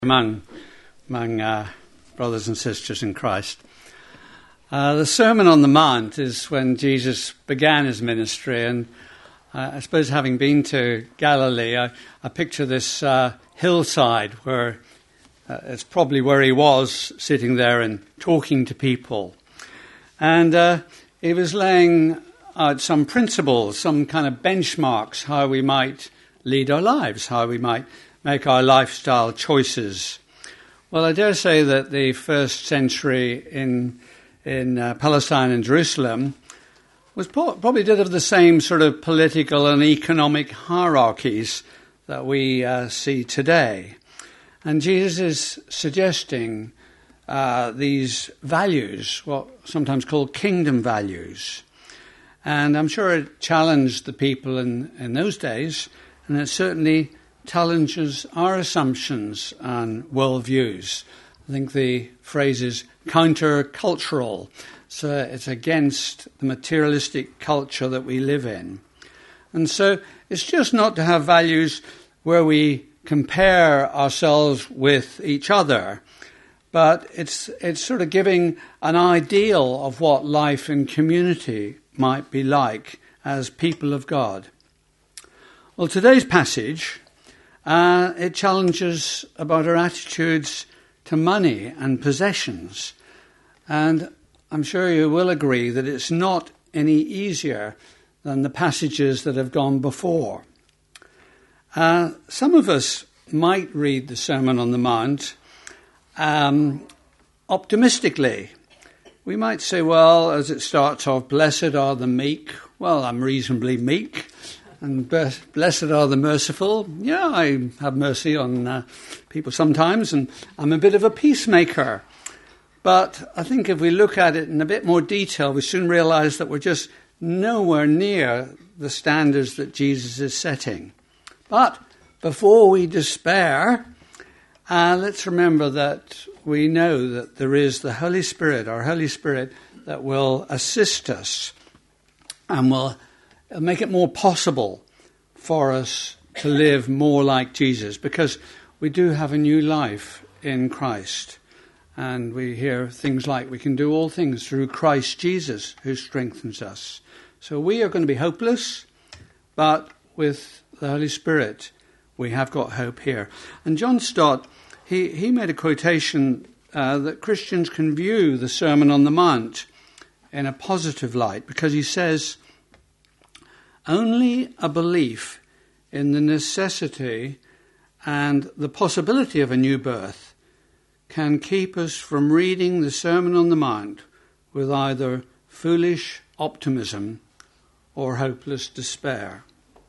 among brothers and sisters in Christ. The Sermon on the Mount is when Jesus began his ministry, and I suppose having been to Galilee, I picture this hillside where it's probably where he was sitting there and talking to people. And he was laying out some principles, some kind of benchmarks, how we might lead our lives, how we might make our lifestyle choices. Well, I dare say that the first century in Palestine and Jerusalem was probably did have the same sort of political and economic hierarchies that we see today. And Jesus is suggesting these values, what sometimes called kingdom values. And I'm sure it challenged the people in those days, and it certainly challenges our assumptions and worldviews. I think the phrase is counter-cultural. So it's against the materialistic culture that we live in. And so it's just not to have values where we compare ourselves with each other, but it's sort of giving an ideal of what life in community might be like as people of God. Well, today's passage, it challenges about our attitudes to money and possessions. And I'm sure you will agree that it's not any easier than the passages that have gone before. Some of us might read the Sermon on the Mount optimistically. We might say, well, as it starts off, blessed are the meek. Well, I'm reasonably meek. And blessed are the merciful. Yeah, I have mercy on people sometimes, and I'm a bit of a peacemaker. But I think if we look at it in a bit more detail, we soon realize that we're just nowhere near the standards that Jesus is setting. But before we despair, let's remember that we know that there is the Holy Spirit, our Holy Spirit, that will assist us and will make it more possible for us to live more like Jesus, because we do have a new life in Christ. And we hear things like we can do all things through Christ Jesus who strengthens us. So we are going to be hopeless, but with the Holy Spirit we have got hope here. And John Stott, he made a quotation that Christians can view the Sermon on the Mount in a positive light, because he says, only a belief in the necessity and the possibility of a new birth can keep us from reading the Sermon on the Mount with either foolish optimism or hopeless despair.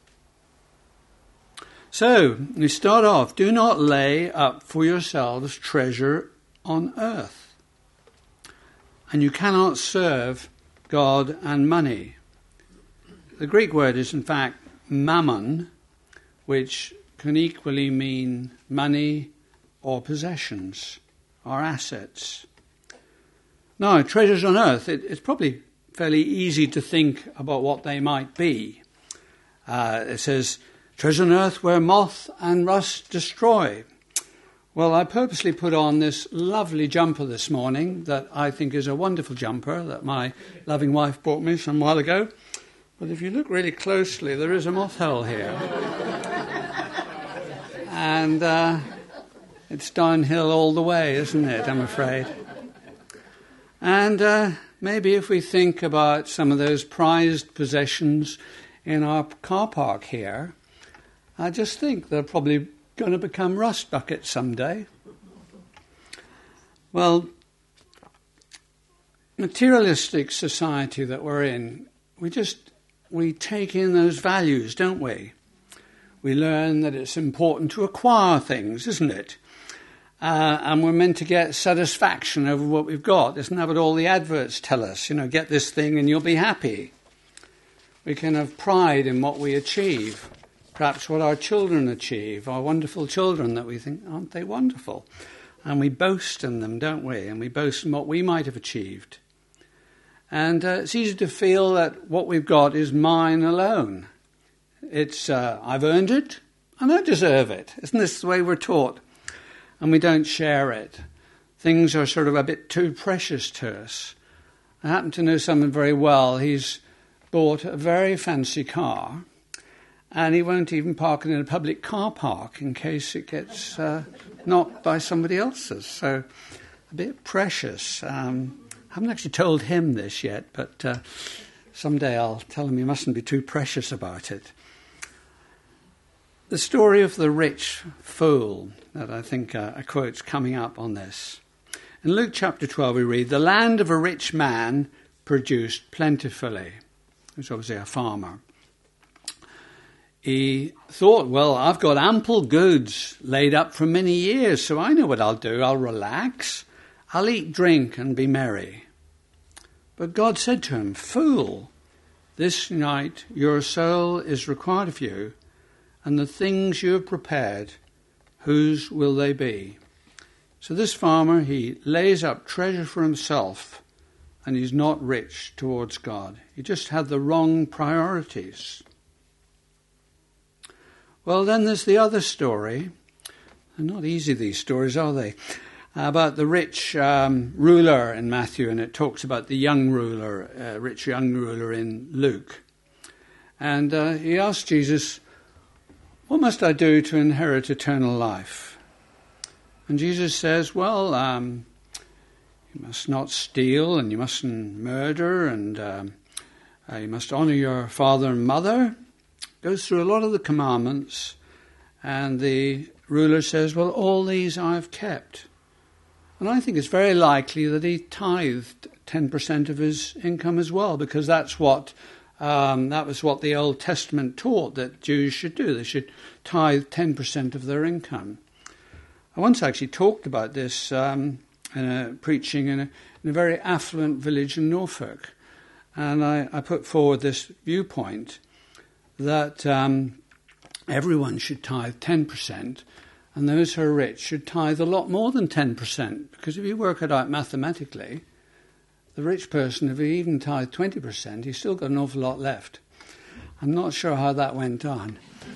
So, we start off, do not lay up for yourselves treasure on earth, and you cannot serve God and money. The Greek word is, in fact, mammon, which can equally mean money or possessions or assets. Now, treasures on earth, it's probably fairly easy to think about what they might be. It says, treasure on earth where moth and rust destroy. Well, I purposely put on this lovely jumper this morning that I think is a wonderful jumper that my loving wife bought me some while ago. But if you look really closely, there is a moth hole here. And it's downhill all the way, isn't it, I'm afraid. And maybe if we think about some of those prized possessions in our car park here, I just think they're probably going to become rust buckets someday. Well, materialistic society that we're in, we take in those values, don't we? We learn that it's important to acquire things, isn't it? And we're meant to get satisfaction over what we've got. Isn't that what all the adverts tell us? You know, get this thing and you'll be happy. We can have pride in what we achieve. Perhaps what our children achieve, our wonderful children that we think, aren't they wonderful? And we boast in them, don't we? And we boast in what we might have achieved. And it's easy to feel that what we've got is mine alone. It's, I've earned it and I deserve it. Isn't this the way we're taught? and we don't share it. Things are sort of a bit too precious to us. I happen to know someone very well. He's bought a very fancy car, and he won't even park it in a public car park in case it gets knocked by somebody else's. So a bit precious. I haven't actually told him this yet, but someday I'll tell him he mustn't be too precious about it. The story of the rich fool that I think a quote's coming up on this. In Luke chapter 12 we read, "The land of a rich man produced plentifully." He was obviously a farmer. He thought, well, I've got ample goods laid up for many years, so I know what I'll do. I'll relax, I'll eat, drink, and be merry. But God said to him, "Fool, this night your soul is required of you, and the things you have prepared, whose will they be?" So this farmer, he lays up treasure for himself, and he's not rich towards God. He just had the wrong priorities. Well, then there's the other story. They're not easy, these stories, are they? About the rich ruler in Matthew, and it talks about the young ruler, rich young ruler in Luke. And he asked Jesus, "What must I do to inherit eternal life?" And Jesus says, well, you must not steal, and you mustn't murder, and you must honour your father and mother. Goes through a lot of the commandments, and the ruler says, well, all these I've kept. And I think it's very likely that he tithed 10% of his income as well, because that was what the Old Testament taught that Jews should do. They should tithe 10% of their income. I once actually talked about this preaching in a very affluent village in Norfolk. And I put forward this viewpoint that everyone should tithe 10%, and those who are rich should tithe a lot more than 10%. Because if you work it out mathematically, the rich person, if he even tithed 20%, he's still got an awful lot left. I'm not sure how that went on.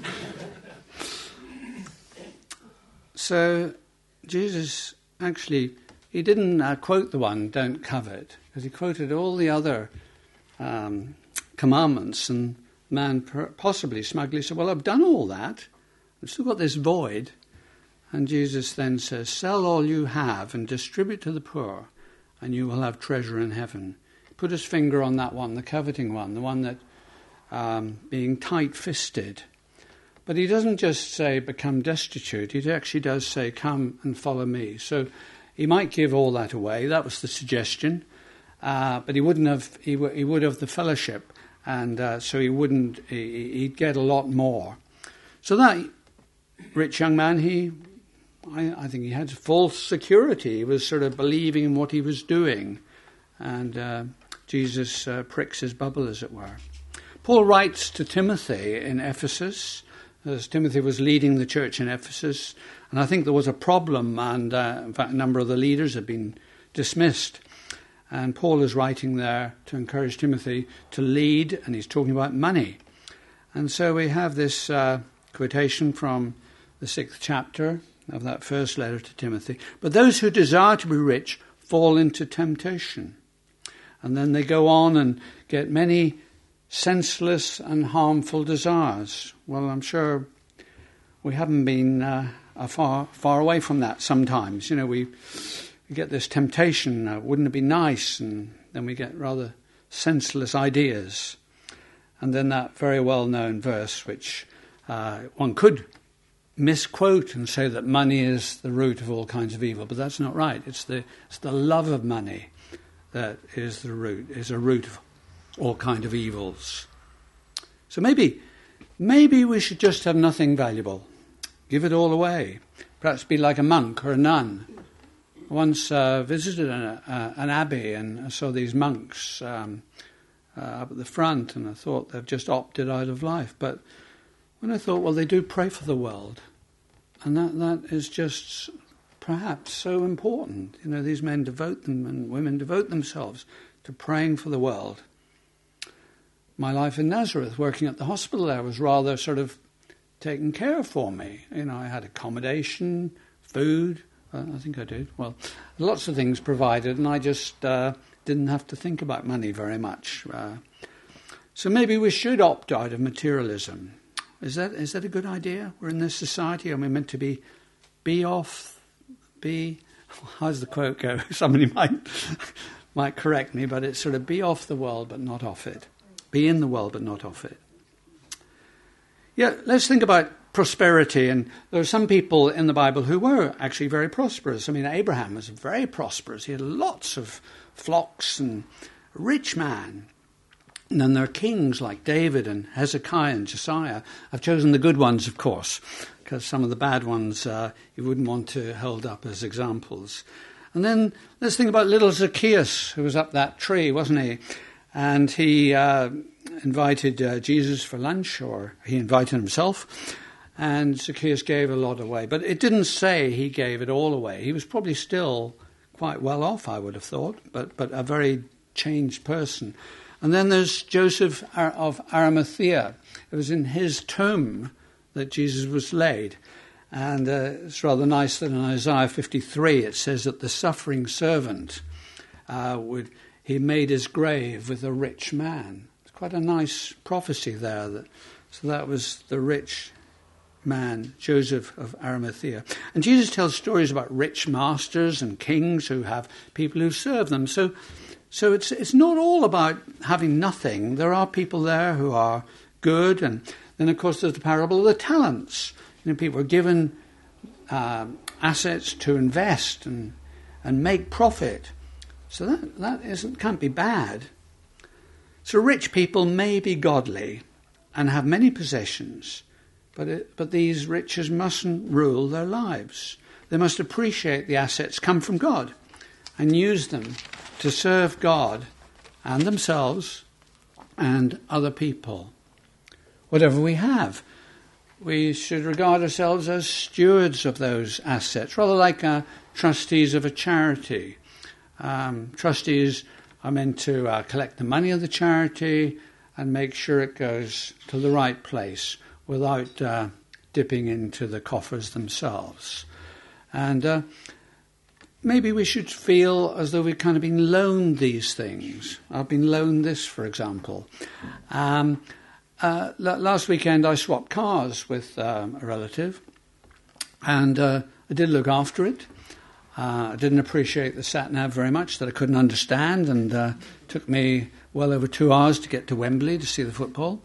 So Jesus actually, he didn't quote the one, "Don't covet," because he quoted all the other commandments, and man possibly smugly said, well, I've done all that. I've still got this void. And Jesus then says, "Sell all you have and distribute to the poor, and you will have treasure in heaven." Put his finger on that one, the coveting one, the one that being tight-fisted. But he doesn't just say, become destitute. He actually does say, come and follow me. So he might give all that away. That was the suggestion. But he wouldn't have, he would have the fellowship. And so he'd get a lot more. So that rich young man, I think he had false security. He was sort of believing in what he was doing. And Jesus pricks his bubble, as it were. Paul writes to Timothy in Ephesus, as Timothy was leading the church in Ephesus. And I think there was a problem, and in fact a number of the leaders had been dismissed. And Paul is writing there to encourage Timothy to lead, and he's talking about money. And so we have this quotation from the 6th chapter of that first letter to Timothy. "But those who desire to be rich fall into temptation." And then they go on and get many senseless and harmful desires. Well, I'm sure we haven't been far away from that sometimes. You know, we get this temptation, wouldn't it be nice? And then we get rather senseless ideas. And then that very well-known verse, which one could misquote and say that money is the root of all kinds of evil, but that's not right. It's the love of money that is a root of all kinds of evils. So maybe we should just have nothing valuable. Give it all away. Perhaps be like a monk or a nun. I once visited an abbey, and I saw these monks up at the front, and I thought they've just opted out of life. But when I thought, well, they do pray for the world, and that is just perhaps so important. You know, these men devote them, and women devote themselves to praying for the world. My life in Nazareth, working at the hospital there, was rather sort of taken care of for me. You know, I had accommodation, food, I think I did. Well, lots of things provided, and I just didn't have to think about money very much. So maybe we should opt out of materialism. Is that a good idea? We're in this society, and we're meant to be how's the quote go? Somebody might correct me, but it's sort of be off the world but not off it. Be in the world but not off it. Yeah, let's think about prosperity. And there are some people in the Bible who were actually very prosperous. I mean, Abraham was very prosperous. He had lots of flocks and a rich man. And then there are kings like David and Hezekiah and Josiah. I've chosen the good ones, of course, because some of the bad ones you wouldn't want to hold up as examples. And then let's think about little Zacchaeus, who was up that tree, wasn't he? And he invited Jesus for lunch, or he invited himself, and Zacchaeus gave a lot away. But it didn't say he gave it all away. He was probably still quite well off, I would have thought, but a very changed person. And then there's Joseph of Arimathea. It was in his tomb that Jesus was laid. And it's rather nice that in Isaiah 53 it says that the suffering servant, he made his grave with a rich man. It's quite a nice prophecy there. So that was the rich man, Joseph of Arimathea. And Jesus tells stories about rich masters and kings who have people who serve them. So it's not all about having nothing. There are people there who are good. And then, of course, there's the parable of the talents. People are given assets to invest and make profit. So that can't be bad. So rich people may be godly and have many possessions, but these riches mustn't rule their lives. They must appreciate the assets come from God and use them to serve God and themselves and other people. Whatever we have, we should regard ourselves as stewards of those assets, rather like trustees of a charity. Trustees are meant to collect the money of the charity and make sure it goes to the right place without dipping into the coffers themselves. And maybe we should feel as though we've kind of been loaned these things. I've been loaned this, for example. Last weekend I swapped cars with a relative, and I did look after it. I didn't appreciate the sat-nav very much, that I couldn't understand, and took me well over 2 hours to get to Wembley to see the football.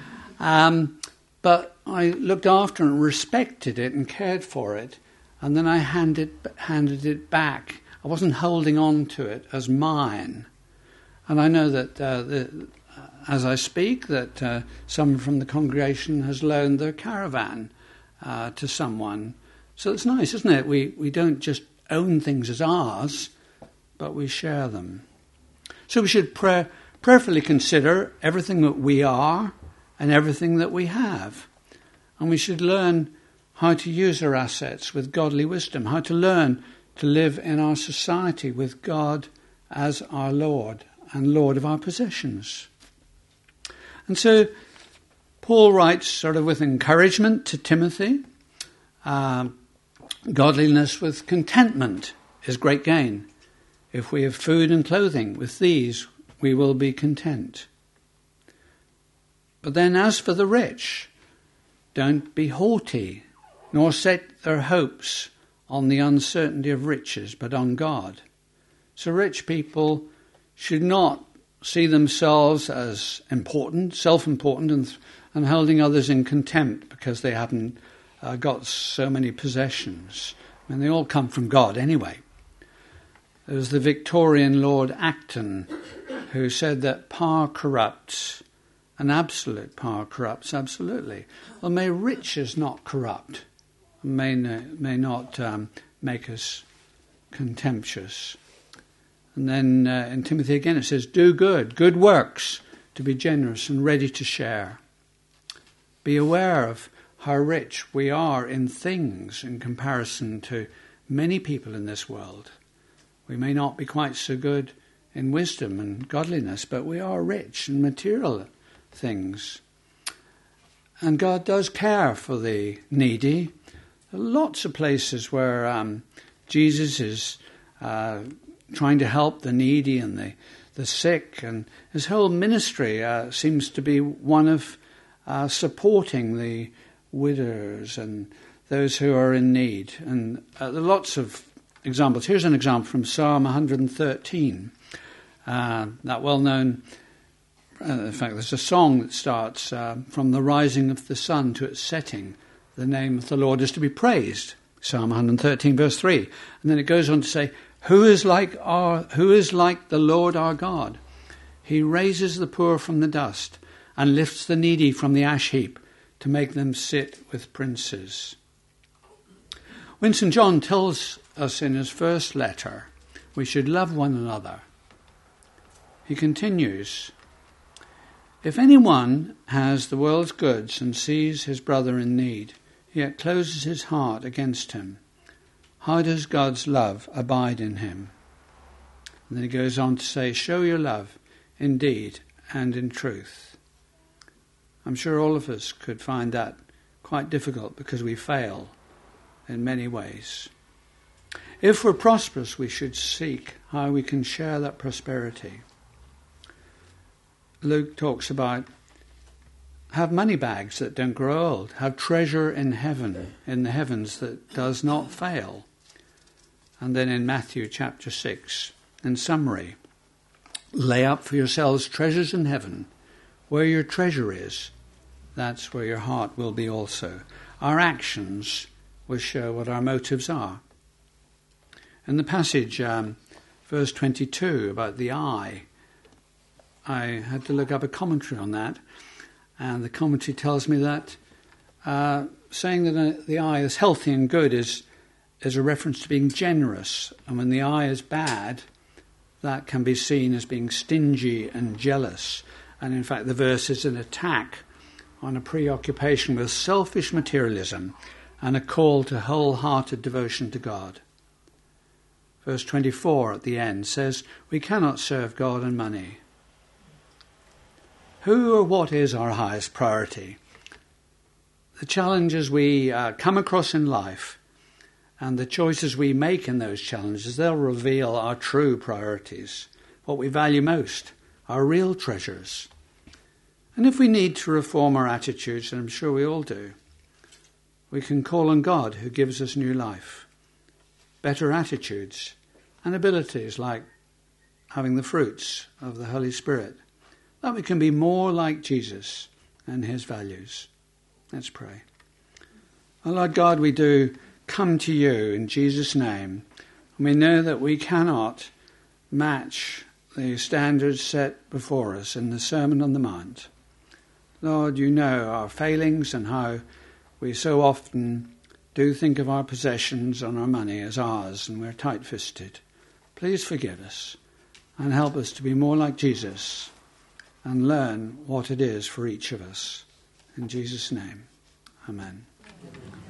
But I looked after and respected it and cared for it, and then I handed it back. I wasn't holding on to it as mine. And I know that as I speak, that someone from the congregation has loaned their caravan to someone. So it's nice, isn't it? We don't just own things as ours, but we share them. So we should prayerfully consider everything that we are and everything that we have. And we should learn how to use our assets with godly wisdom, how to learn to live in our society with God as our Lord and Lord of our possessions. And so Paul writes sort of with encouragement to Timothy, godliness with contentment is great gain. If we have food and clothing, with these we will be content. But then as for the rich, don't be haughty, nor set their hopes on the uncertainty of riches, but on God. So rich people should not see themselves as important, self-important, and holding others in contempt because they haven't got so many possessions. I mean, they all come from God anyway. There was the Victorian Lord Acton who said that power corrupts, and absolute power corrupts absolutely. Well, may riches not corrupt, may not make us contemptuous. And then in Timothy again it says, do good works, to be generous and ready to share. Be aware of how rich we are in things in comparison to many people in this world. We may not be quite so good in wisdom and godliness, but we are rich in material things. And God does care for the needy. There are lots of places where Jesus is trying to help the needy and the sick, and his whole ministry seems to be one of supporting the widows and those who are in need. And there are lots of examples. Here's an example from Psalm 113. That well-known, in fact, there's a song that starts, from the rising of the sun to its setting, the name of the Lord is to be praised. Psalm 113, verse 3. And then it goes on to say, Who is like the Lord our God? He raises the poor from the dust and lifts the needy from the ash heap to make them sit with princes. When St. John tells us in his first letter we should love one another, he continues, If anyone has the world's goods and sees his brother in need, yet closes his heart against him, how does God's love abide in him? And then he goes on to say, show your love in deed and in truth. I'm sure all of us could find that quite difficult because we fail in many ways. If we're prosperous, we should seek how we can share that prosperity. Luke talks about have money bags that don't grow old, have treasure in heaven, in the heavens that does not fail. And then in Matthew chapter 6, in summary, lay up for yourselves treasures in heaven. Where your treasure is, that's where your heart will be also. Our actions will show what our motives are. In the passage, verse 22, about the eye, I had to look up a commentary on that, and the commentary tells me that saying that the eye is healthy and good is a reference to being generous, and when the eye is bad, that can be seen as being stingy and jealous. And in fact, the verse is an attack on a preoccupation with selfish materialism and a call to wholehearted devotion to God. Verse 24 at the end says, we cannot serve God and money. Who or what is our highest priority? The challenges we come across in life and the choices we make in those challenges, they'll reveal our true priorities, what we value most, our real treasures. And if we need to reform our attitudes, and I'm sure we all do, we can call on God who gives us new life, better attitudes, and abilities like having the fruits of the Holy Spirit, that we can be more like Jesus and his values. Let's pray. Oh Lord God, we do come to you in Jesus' name. And we know that we cannot match the standards set before us in the Sermon on the Mount. Lord, you know our failings and how we so often do think of our possessions and our money as ours, and we're tight-fisted. Please forgive us and help us to be more like Jesus and learn what it is for each of us. In Jesus' name, amen.